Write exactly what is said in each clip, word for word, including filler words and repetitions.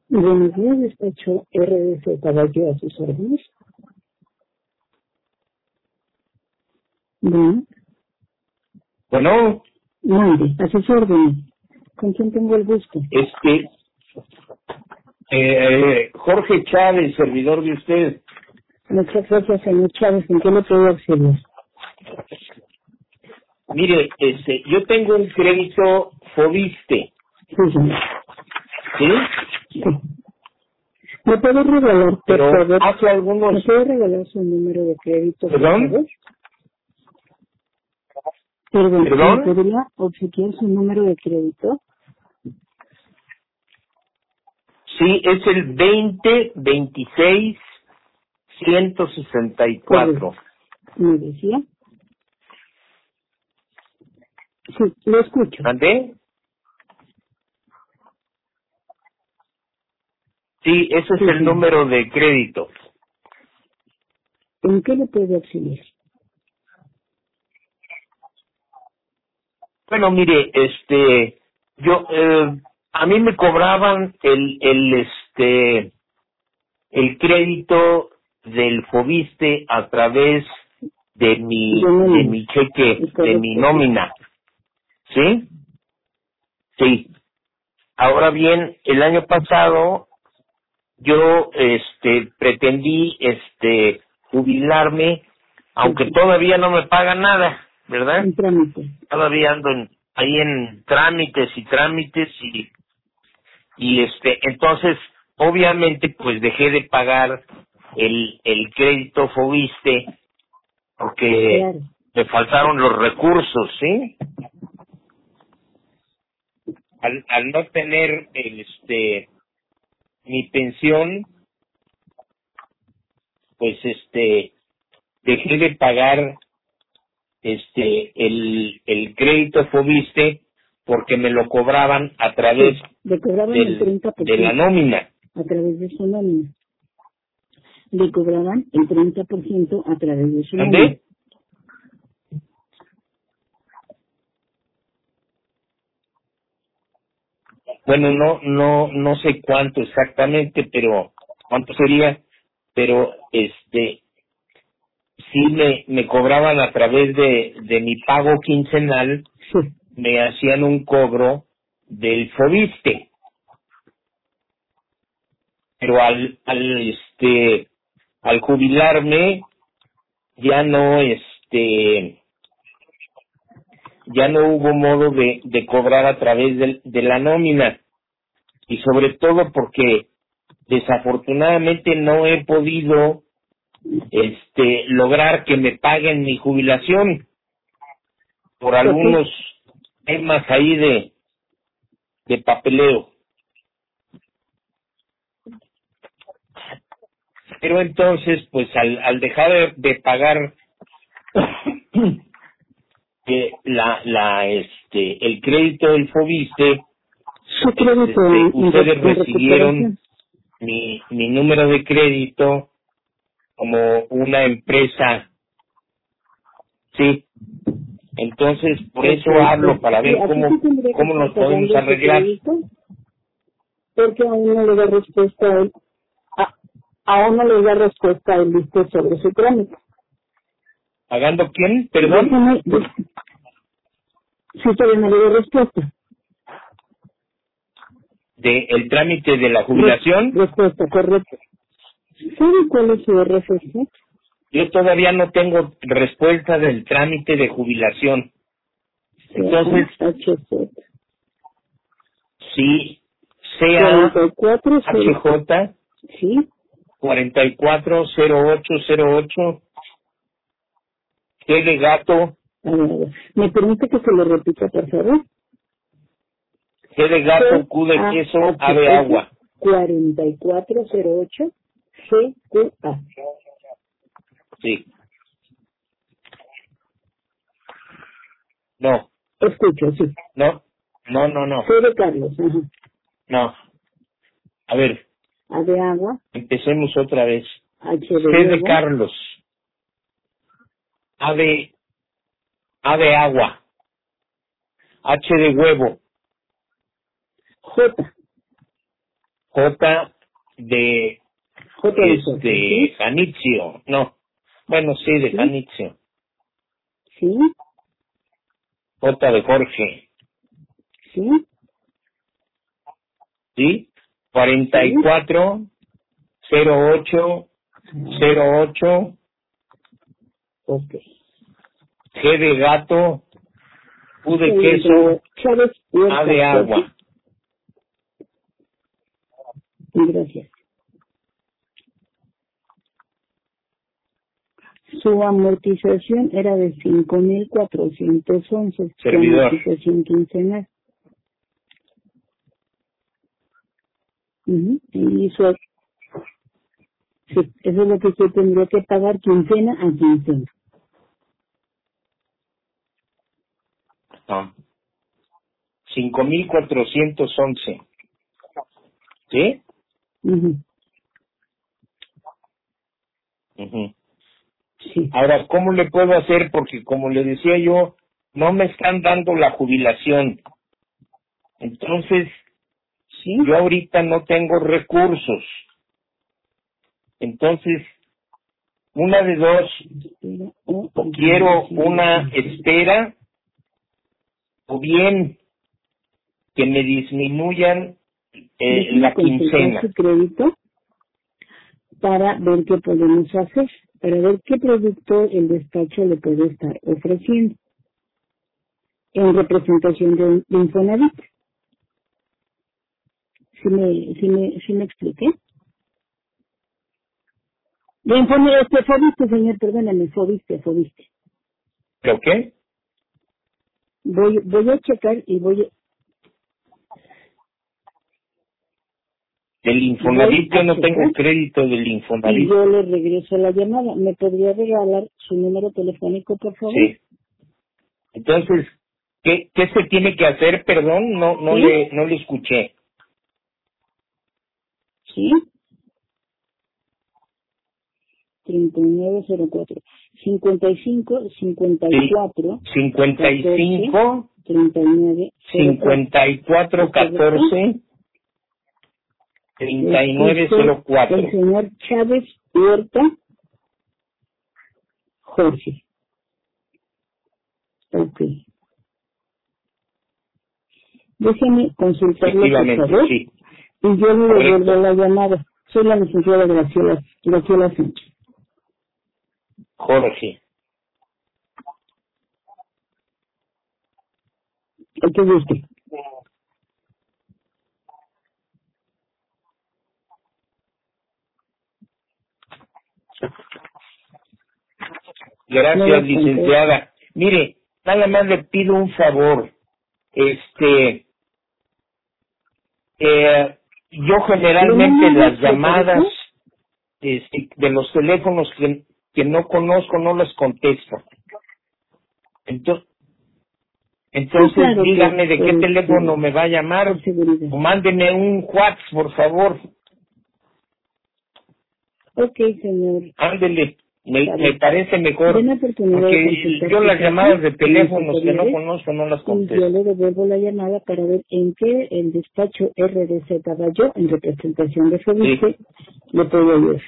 Buenos días, despacho R D C Caballo a sus órdenes. Bueno, Bueno, mande, a sus órdenes. ¿Con quién tengo el gusto? este, eh, Jorge Chávez, servidor de usted. Muchas gracias, señor Chávez. ¿En qué le puedo auxiliar? Mire, este, yo tengo un crédito Fobiste, Sí, señor. ¿sí? Sí. ¿Me puede regalar, por Pero favor? hace ¿Me algunos... puede regalar su número de crédito, por ¿Perdón? favor? Perdón, ¿me ¿Perdón? podría obsequiar su número de crédito? Sí, es el veinte veintiséis ciento sesenta y cuatro. ¿Me decía? Sí, lo escucho. ¿Mandé? Sí, ese es Sí, el sí. número de crédito. ¿En qué le puedo auxiliar? Bueno, mire, este, yo, eh, a mí me cobraban el, el, este, el crédito del Fobiste a través de mi, De de nómina. mi cheque, Es de mi correcto, sí. nómina, ¿sí? Sí. Ahora bien, el año pasado yo, este, pretendí, este, jubilarme, Sí, aunque sí. todavía no me pagan nada, ¿verdad? En trámite. Todavía ando en- ahí en trámites y trámites y, y este, entonces, obviamente, pues dejé de pagar el, el crédito Fobiste porque Claro. me faltaron los recursos, ¿sí? Al, al no tener el, este, mi pensión, pues este, dejé de pagar este, el, el crédito Fobiste porque me lo cobraban a través Sí, le cobraban el del, treinta por de la ciento nómina. a través de su nómina. Le cobraban el treinta por ciento a través de su nómina. ¿Dónde? Bueno, no, no, no sé cuánto exactamente, pero cuánto sería, pero este, sí me, me cobraban a través de, de mi pago quincenal, Sí, me hacían un cobro del Fobiste, pero al, al este, al jubilarme ya no, este, ya no hubo modo de, de cobrar a través del- de la nómina, y sobre todo porque desafortunadamente no he podido este lograr que me paguen mi jubilación por ¿por qué? algunos temas ahí de, de papeleo. Pero entonces, pues al, al dejar de, de pagar eh, la, la, este, el crédito del Fobiste, Su pues crédito este, en, en re- ustedes en recibieron recuperación. mi, mi número de crédito como una empresa, sí. Entonces, por eso Perfecto. hablo, para Sí, ver aquí sí cómo, tendría que cómo estar nos podemos pagando ese arreglar. crédito porque aún no le da respuesta a él. A- aún no le da respuesta el listo sobre su trámite. ¿Pagando quién? ¿Perdón? Déjeme, dé- sí todavía no le da respuesta. ¿De el trámite de la Res- jubilación? respuesta, correcto. ¿Sabe cuál es su R F C? Yo todavía no tengo respuesta del trámite de jubilación. Entonces, H C. si sea cuarenta y cuatro cero, H J sí, cuarenta y cuatro cero ocho cero ocho, G de gato, a ver, a ver. ¿Me permite que se lo repita, por favor? G de gato, C Q de A queso, A H de S agua. cuarenta y cuatro cero ocho G Q A. Sí. No, Escucho, sí. no, no, no, no, C de Carlos, ajá. no. A ver, A de agua, empecemos otra vez. H C de de huevo, Carlos, A de, A de agua, H de huevo, J, J de J de este ¿sí? Janitzio, no, bueno sí de ¿Sí? Janitzio, ¿Sí? J de Jorge, ¿Sí? ¿sí? cuarenta y ¿Sí? cuatro cero ocho cero ocho Ok. G de gato, U de Sí, queso, Chávez A Huerta de Jorge. agua. Gracias. Su amortización era de cinco mil cuatrocientos once, su Servidor. amortización quincenal. Uh-huh. Y su, sí, eso es lo que usted tendría que pagar quincena a quincena. No. cinco mil cuatrocientos once. ¿Sí? Uh-huh. Ujú. Sí, Ahora, ¿cómo le puedo hacer? Porque como le decía yo, no me están dando la jubilación. Entonces, sí. yo ahorita no tengo recursos. Entonces, una de dos, Espera, o o quiero amortización de una quincena. espera, o bien que me disminuyan eh, Déjeme la consultar su quincena. crédito para ver qué podemos hacer, para ver qué producto el despacho le puede estar ofreciendo en representación de, de Infonavit. ¿Sí me, sí me, sí me expliqué? De Infonavit, este, Fobiste, señor, perdóname, Fobiste, Fobiste. ¿Pero qué? Voy, voy a checar y voy, Del voy Infonavit yo a no tengo checar crédito del y Infonavit. yo le regreso la llamada. ¿Me podría regalar su número telefónico, por favor? Sí. Entonces, ¿qué, qué se tiene que hacer? Perdón, no no ¿Sí? le no le escuché. ¿Sí? treinta y nueve cero cuatro, cincuenta y cinco, cincuenta y Sí. cuatro, cincuenta y catorce, cinco, treinta y nueve cero cuatro. cincuenta y cuatro, ¿Es correcto? catorce, Es treinta y nueve usted cero el cuatro. señor Chávez Huerta Jorge. Ok. Déjeme consultarlo, por Efectivamente, favor, sí. y yo le devuelvo Correcto. la llamada. Soy la licenciada Graciela, Graciela Sánchez. Jorge. ¿El que guste? No Gracias, las contesto. licenciada. Mire, nada más le pido un favor. Este, eh, yo ¿Le generalmente mando, las le parece? llamadas este, de los teléfonos que, que no conozco no las contesto. Entonces, Sí, entonces claro, por, dígame de por, qué este, teléfono me va a llamar por seguridad. o mándeme un WhatsApp, por favor. Ok, señor Ándele, me, me Chávez. parece mejor, Den oportunidad de porque consultar yo su las caso llamadas de con mis teléfonos que no superiores conozco no las y yo contesto. le devuelvo la llamada para ver en qué el despacho R D Z Bayo, en representación de Sí, Fobiste, le puedo ayudar.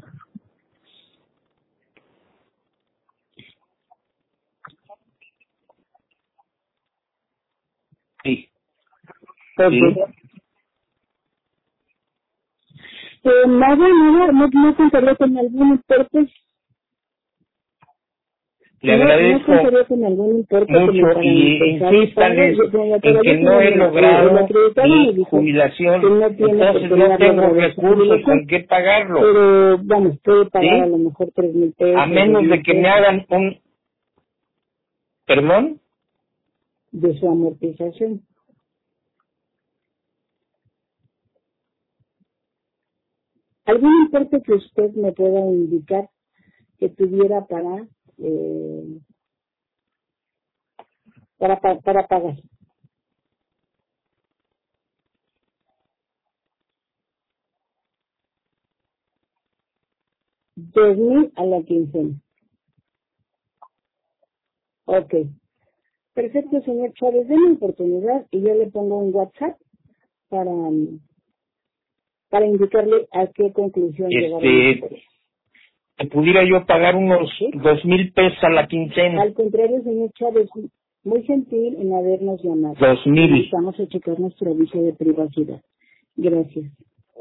sí, Ok. sí. Eh, nada, nada, no, no contaría con algún importe, Le no, no agradezco contaría con algún importe mucho como para y empezar el pago. insístales Yo, doña en que Todavía, no he mira, eh, el logrado acreditado me mi dijo que jubilación, no tiene por entonces qué no no haber tengo logrado su recursos jubilación, con qué pagarlo, pero vamos, puede pagar a ¿sí? lo mejor tres mil A pesos, dos menos de mil que me pesos hagan un, perdón, de su amortización. ¿Algún importe que usted me pueda indicar que tuviera para, eh, para, pa- para pagar? Dos mil a la quincena. Ok. Perfecto, señor Chávez. Denme oportunidad y yo le pongo un WhatsApp para, para indicarle a qué conclusión llegaron Este, ustedes. pudiera yo pagar unos dos mil pesos a la quincena. Al contrario, señor Chávez, muy gentil en habernos llamado. Dos mil. Vamos a checar nuestro aviso de privacidad. Gracias.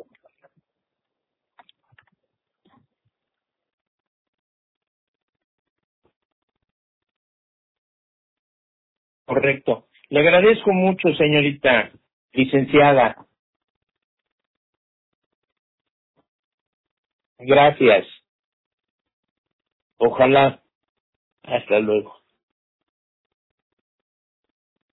Correcto. Le agradezco mucho, señorita licenciada. Gracias. Ojalá. Hasta luego.